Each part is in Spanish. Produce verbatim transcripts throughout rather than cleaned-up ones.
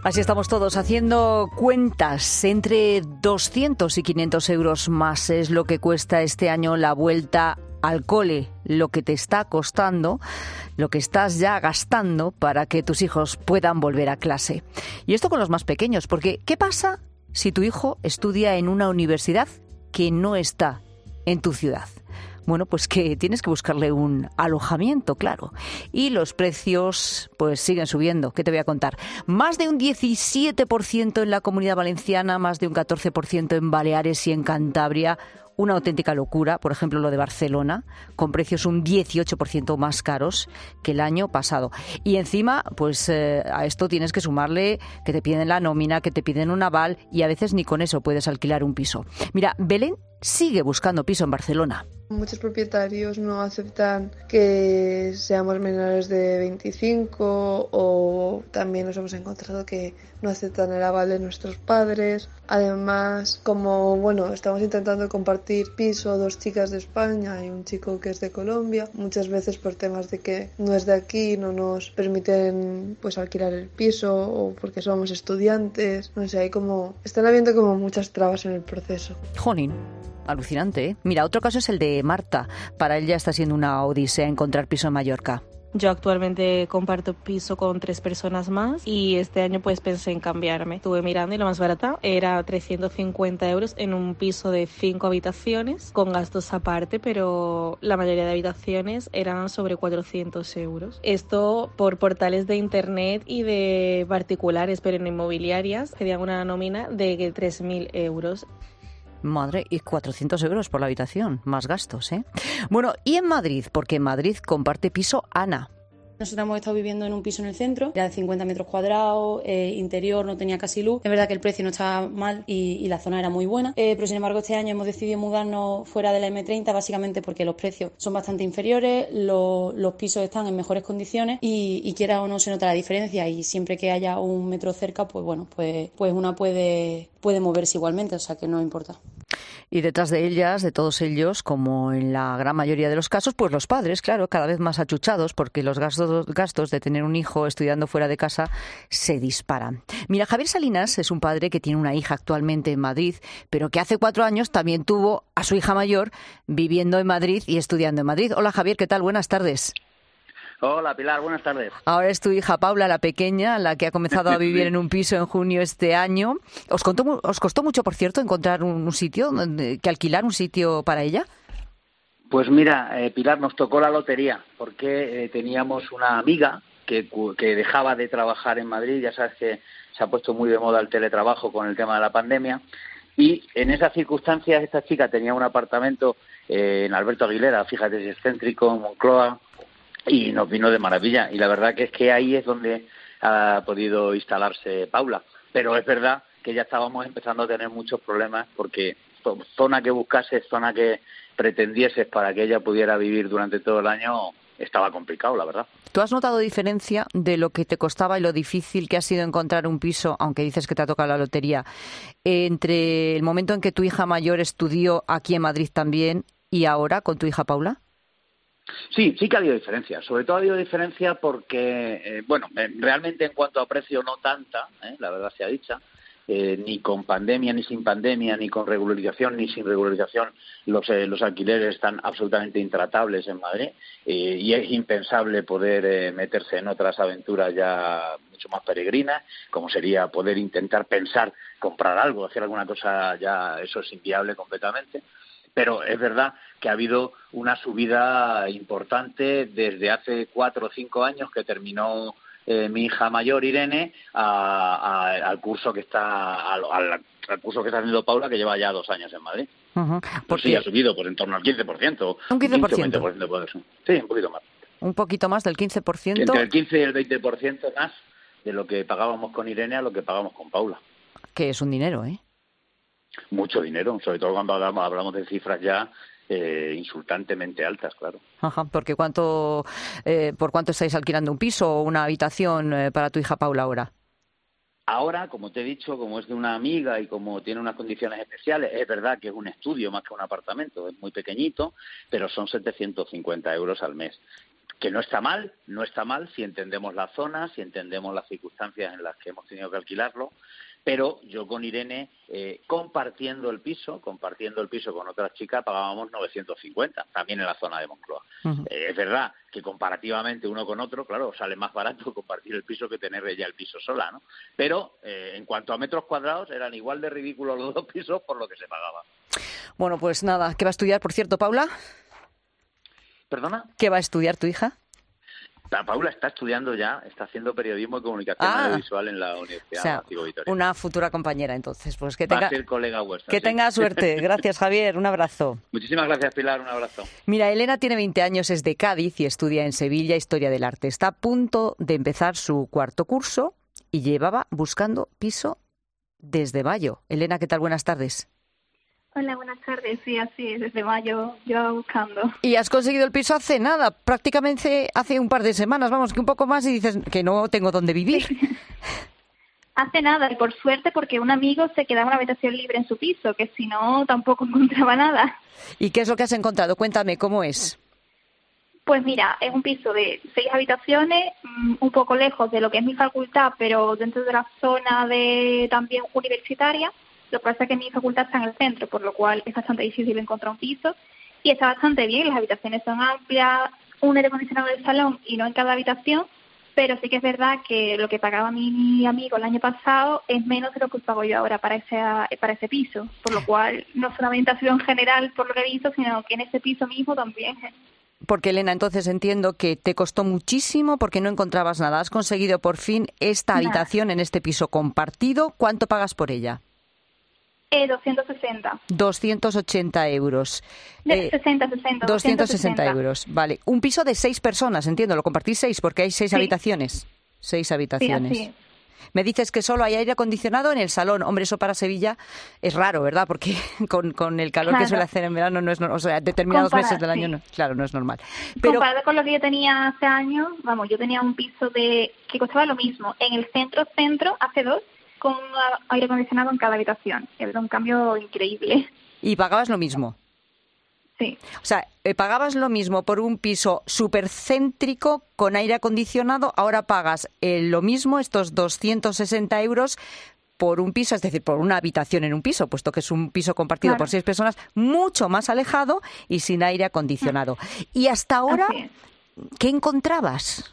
Así estamos todos haciendo cuentas. Entre doscientos y quinientos euros más es lo que cuesta este año la vuelta al cole, lo que te está costando, lo que estás ya gastando para que tus hijos puedan volver a clase. Y esto con los más pequeños, porque ¿qué pasa si tu hijo estudia en una universidad que no está en tu ciudad? Bueno, pues que tienes que buscarle un alojamiento, claro. Y los precios pues siguen subiendo. ¿Qué te voy a contar? Más de un diecisiete por ciento en la Comunidad Valenciana, más de un catorce por ciento en Baleares y en Cantabria. Una auténtica locura, por ejemplo, lo de Barcelona, con precios un dieciocho por ciento más caros que el año pasado. Y encima, pues eh, a esto tienes que sumarle que te piden la nómina, que te piden un aval y a veces ni con eso puedes alquilar un piso. Mira, Belén sigue buscando piso en Barcelona. Muchos propietarios no aceptan que seamos menores de veinticinco o también nos hemos encontrado que no aceptan el aval de nuestros padres. Además, como bueno, estamos intentando compartir piso, dos chicas de España y un chico que es de Colombia, muchas veces por temas de que no es de aquí, no nos permiten pues alquilar el piso o porque somos estudiantes, no sé, hay como están habiendo como muchas trabas en el proceso. Jolín. Alucinante, ¿eh? Mira, otro caso es el de Marta. Para ella está siendo una odisea encontrar piso en Mallorca. Yo actualmente comparto piso con tres personas más y este año pues pensé en cambiarme. Estuve mirando y lo más barata era trescientos cincuenta euros en un piso de cinco habitaciones con gastos aparte, pero la mayoría de habitaciones eran sobre cuatrocientos euros. Esto por portales de internet y de particulares, pero en inmobiliarias pedían una nómina de tres mil euros. Madre, y cuatrocientos euros por la habitación, más gastos, ¿eh? Bueno, y en Madrid, porque en Madrid comparte piso Ana. Nosotros hemos estado viviendo en un piso en el centro, de cincuenta metros cuadrados, eh, interior, no tenía casi luz. Es verdad que el precio no estaba mal y, y la zona era muy buena, eh, pero sin embargo este año hemos decidido mudarnos fuera de la eme treinta, básicamente porque los precios son bastante inferiores, lo, los pisos están en mejores condiciones y, y quiera o no se nota la diferencia, y siempre que haya un metro cerca, pues bueno, pues, pues una puede, puede moverse igualmente, o sea que no importa. Y detrás de ellas, de todos ellos, como en la gran mayoría de los casos, pues los padres, claro, cada vez más achuchados, porque los gastos, gastos de tener un hijo estudiando fuera de casa se disparan. Mira, Javier Salinas es un padre que tiene una hija actualmente en Madrid, pero que hace cuatro años también tuvo a su hija mayor viviendo en Madrid y estudiando en Madrid. Hola Javier, ¿qué tal? Buenas tardes. Hola Pilar, buenas tardes. Ahora es tu hija Paula, la pequeña, la que ha comenzado a vivir en un piso en junio este año. ¿Os, contó, os costó mucho, por cierto, encontrar un, un sitio, que alquilar un sitio para ella? Pues mira, eh, Pilar, nos tocó la lotería, porque eh, teníamos una amiga que, que dejaba de trabajar en Madrid. Ya sabes que se ha puesto muy de moda el teletrabajo con el tema de la pandemia, y en esas circunstancias esta chica tenía un apartamento eh, en Alberto Aguilera, fíjate, es excéntrico, en Moncloa, y nos vino de maravilla. Y la verdad que es que ahí es donde ha podido instalarse Paula. Pero es verdad que ya estábamos empezando a tener muchos problemas, porque zona que buscases, zona que pretendieses para que ella pudiera vivir durante todo el año, estaba complicado, la verdad. ¿Tú has notado diferencia de lo que te costaba y lo difícil que ha sido encontrar un piso, aunque dices que te ha tocado la lotería, entre el momento en que tu hija mayor estudió aquí en Madrid también y ahora con tu hija Paula? Sí, sí que ha habido diferencia. Sobre todo ha habido diferencia porque, eh, bueno, eh, realmente en cuanto a precio no tanta, eh, la verdad sea dicha, eh, ni con pandemia, ni sin pandemia, ni con regularización, ni sin regularización, los, eh, los alquileres están absolutamente intratables en Madrid, eh, y es impensable poder eh, meterse en otras aventuras ya mucho más peregrinas, como sería poder intentar pensar comprar algo, hacer alguna cosa, ya eso es inviable completamente. Pero es verdad que ha habido una subida importante desde hace cuatro o cinco años que terminó eh, mi hija mayor Irene a, a, al curso que está al, al curso que está haciendo Paula, que lleva ya dos años en Madrid. Uh-huh. Pues sí, ha subido pues en torno al quince por ciento. Un quince por ciento. quince o veinte por ciento puede ser. Sí, un poquito más. Un poquito más del quince por ciento. Entre el quince y el veinte por ciento más de lo que pagábamos con Irene a lo que pagamos con Paula. Que es un dinero, ¿eh? Mucho dinero, sobre todo cuando hablamos, hablamos de cifras ya eh, insultantemente altas, claro. Ajá, porque cuánto, eh, ¿por cuánto estáis alquilando un piso o una habitación eh, para tu hija Paula ahora? Ahora, como te he dicho, como es de una amiga y como tiene unas condiciones especiales, es verdad que es un estudio más que un apartamento, es muy pequeñito, pero son setecientos cincuenta euros al mes. que no está mal, no está mal si entendemos la zona, si entendemos las circunstancias en las que hemos tenido que alquilarlo, pero yo con Irene, eh, compartiendo el piso, compartiendo el piso con otras chicas, pagábamos novecientos cincuenta, también en la zona de Moncloa. Uh-huh. Eh, es verdad que comparativamente uno con otro, claro, sale más barato compartir el piso que tener ella el piso sola, ¿no? Pero eh, en cuanto a metros cuadrados, eran igual de ridículos los dos pisos por lo que se pagaba. Bueno, pues nada, ¿qué va a estudiar, por cierto, Paula? ¿Perdona? ¿Qué va a estudiar tu hija? La Paula está estudiando ya, está haciendo periodismo y comunicación ah, audiovisual en la Universidad o sea, Mástico Vitoria. Una futura compañera, entonces. Pues que tenga, va a ser colega vuestra. Que sí. tenga suerte. Gracias, Javier. Un abrazo. Muchísimas gracias, Pilar. Un abrazo. Mira, Elena tiene veinte años, es de Cádiz y estudia en Sevilla Historia del Arte. Está a punto de empezar su cuarto curso y llevaba buscando piso desde mayo. Elena, ¿qué tal? Buenas tardes. Hola, buenas tardes. Sí, así es, desde mayo yo buscando. Y has conseguido el piso hace nada, prácticamente hace un par de semanas, vamos, que un poco más y dices que no tengo dónde vivir. Hace nada, y por suerte porque un amigo se quedaba una habitación libre en su piso, que si no tampoco encontraba nada. ¿Y qué es lo que has encontrado? Cuéntame, ¿cómo es? Pues mira, es un piso de seis habitaciones, un poco lejos de lo que es mi facultad, pero dentro de la zona de también universitaria. Lo que pasa es que mi facultad está en el centro, por lo cual es bastante difícil encontrar un piso. Y está bastante bien, las habitaciones son amplias, un aire acondicionado del salón y no en cada habitación, pero sí que es verdad que lo que pagaba mi amigo el año pasado es menos de lo que pago yo ahora para ese, para ese piso. Por lo cual no es una habitación general por lo que he visto, sino que en ese piso mismo también. Porque, Elena, entonces entiendo que te costó muchísimo porque no encontrabas nada. Has conseguido por fin esta habitación en este piso compartido. ¿Cuánto pagas por ella? Eh, doscientos sesenta. doscientos ochenta euros. Eh, sesenta, sesenta. doscientos sesenta euros, vale. Un piso de seis personas, entiendo, lo compartís seis porque hay seis sí. habitaciones. Seis habitaciones. Sí, así. Me dices que solo hay aire acondicionado en el salón. Hombre, eso para Sevilla es raro, ¿verdad? Porque con, con el calor claro. que suele hacer en verano no es normal. O sea, determinados Comparado, meses del año, sí. no, claro, no es normal. Pero comparado con lo que yo tenía hace años, vamos, yo tenía un piso de que costaba lo mismo. En el centro, centro, hace dos, con aire acondicionado en cada habitación. Era un cambio increíble. ¿Y pagabas lo mismo? Sí. O sea, eh, pagabas lo mismo por un piso supercéntrico con aire acondicionado, ahora pagas eh, lo mismo, estos doscientos sesenta euros, por un piso, es decir, por una habitación en un piso, puesto que es un piso compartido claro. por seis personas, mucho más alejado y sin aire acondicionado. Y hasta ahora, ¿qué encontrabas?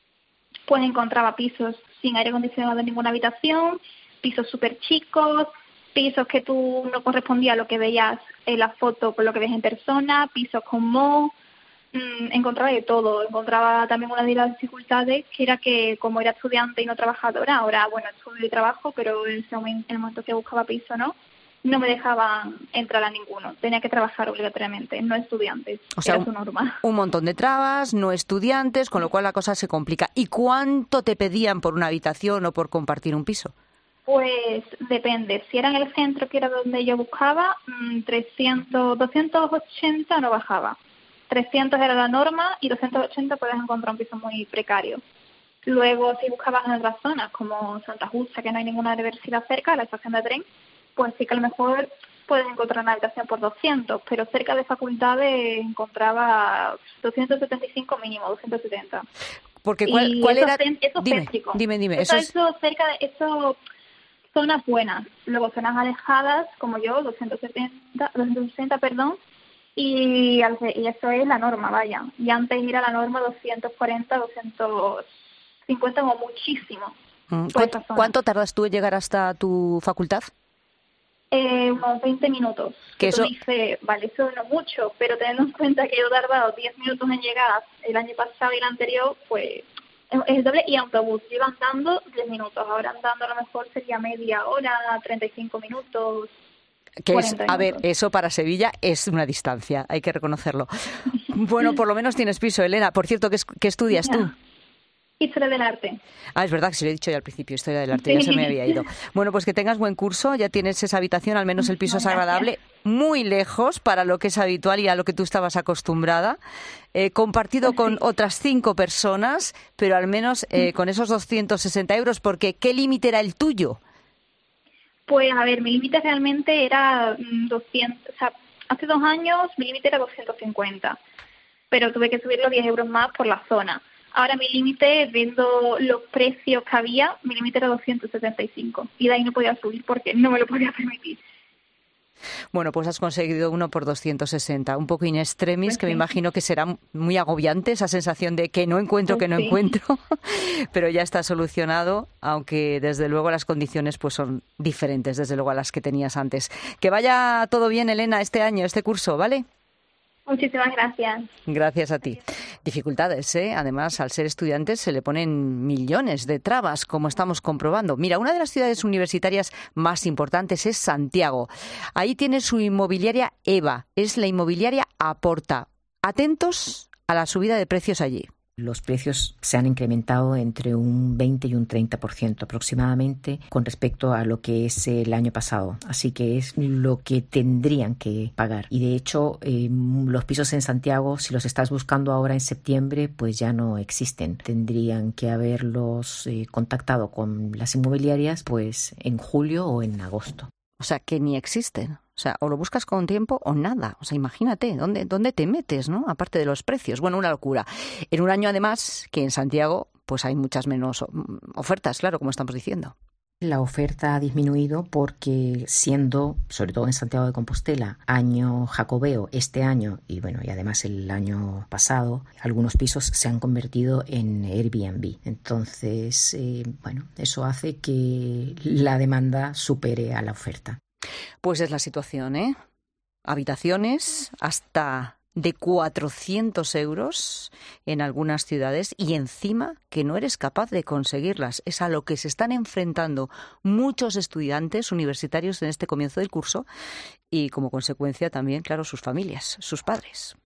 Pues encontraba pisos sin aire acondicionado en ninguna habitación, pisos súper chicos, pisos que tú no correspondía a lo que veías en la foto con lo que ves en persona, pisos con moho, mmm, encontraba de todo. Encontraba también una de las dificultades que era que como era estudiante y no trabajadora, ahora bueno, estudio y trabajo, pero en ese momento, en el momento que buscaba piso no, no me dejaban entrar a ninguno. Tenía que trabajar obligatoriamente, no estudiantes, o sea, era su norma. Un montón de trabas, no estudiantes, con lo cual la cosa se complica. ¿Y cuánto te pedían por una habitación o por compartir un piso? Pues depende. Si era en el centro, que era donde yo buscaba, trescientos, doscientos ochenta no bajaba. trescientos era la norma y doscientos ochenta puedes encontrar un piso muy precario. Luego, si buscabas en otras zonas, como Santa Justa, que no hay ninguna universidad cerca, la estación de tren, pues sí que a lo mejor puedes encontrar una habitación por doscientos, pero cerca de facultades encontraba doscientos setenta y cinco mínimo, doscientos setenta. Porque ¿cuál, cuál era? Eso dime, céntrico. dime, dime. Eso, eso, es... eso cerca de eso. Zonas buenas, luego zonas alejadas, como yo, doscientos setenta, doscientos sesenta, perdón, y, y eso es la norma, vaya. Y antes ir a la norma doscientos cuarenta, doscientos cincuenta como muchísimo. ¿Cuánto, ¿Cuánto tardas tú en llegar hasta tu facultad? Eh, unos veinte minutos. Que eso eso... dice, vale, eso no es mucho, pero teniendo en cuenta que yo he tardado diez minutos en llegar el año pasado y el anterior, pues... es el doble, y autobús. Yo iba andando diez minutos, ahora andando a lo mejor sería media hora, treinta y cinco minutos. Que es, a ver, eso para Sevilla es una distancia, hay que reconocerlo. Bueno, por lo menos tienes piso, Elena. Por cierto, ¿qué, qué estudias tú? Historia del arte. Ah, es verdad que se lo he dicho ya al principio, Historia del Arte, sí. Ya se me había ido. Bueno, pues que tengas buen curso, ya tienes esa habitación, al menos el piso es agradable, muy lejos para lo que es habitual y a lo que tú estabas acostumbrada, eh, compartido con sí. otras cinco personas, pero al menos eh, con esos doscientos sesenta euros, porque ¿qué límite era el tuyo? Pues, a ver, mi límite realmente era doscientos, o sea, hace dos años mi límite era doscientos cincuenta. pero tuve que subirlo diez euros más por la zona. Ahora mi límite, viendo los precios que había, mi límite era doscientos setenta y cinco y de ahí no podía subir porque no me lo podía permitir. Bueno, pues has conseguido uno por doscientos sesenta, un poco in extremis, pues que sí. Me imagino que será muy agobiante esa sensación de que no encuentro, pues que no sí. encuentro, pero ya está solucionado, aunque desde luego las condiciones pues son diferentes, desde luego a las que tenías antes. Que vaya todo bien, Elena, este año, este curso, ¿vale? Muchísimas gracias. Gracias a ti. Dificultades, ¿eh? Además, al ser estudiantes se le ponen millones de trabas, como estamos comprobando. Mira, una de las ciudades universitarias más importantes es Santiago. Ahí tiene su inmobiliaria EVA, es la inmobiliaria Aporta. Atentos a la subida de precios allí. Los precios se han incrementado entre un veinte y un treinta por ciento aproximadamente con respecto a lo que es el año pasado. Así que es lo que tendrían que pagar. Y de hecho, eh, los pisos en Santiago, si los estás buscando ahora en septiembre, pues ya no existen. Tendrían que haberlos eh, contactado con las inmobiliarias pues en julio o en agosto. O sea, que ni existen. O sea, o lo buscas con tiempo o nada. O sea, imagínate, ¿dónde, dónde te metes, ¿no? Aparte de los precios. Bueno, una locura. En un año, además, que en Santiago pues hay muchas menos ofertas, claro, como estamos diciendo. La oferta ha disminuido porque siendo, sobre todo en Santiago de Compostela, año jacobeo este año y bueno y además el año pasado, algunos pisos se han convertido en Airbnb. Entonces, eh, bueno, eso hace que la demanda supere a la oferta. Pues es la situación, ¿eh? Habitaciones hasta de cuatrocientos euros en algunas ciudades y encima que no eres capaz de conseguirlas. Es a lo que se están enfrentando muchos estudiantes universitarios en este comienzo del curso y como consecuencia también, claro, sus familias, sus padres.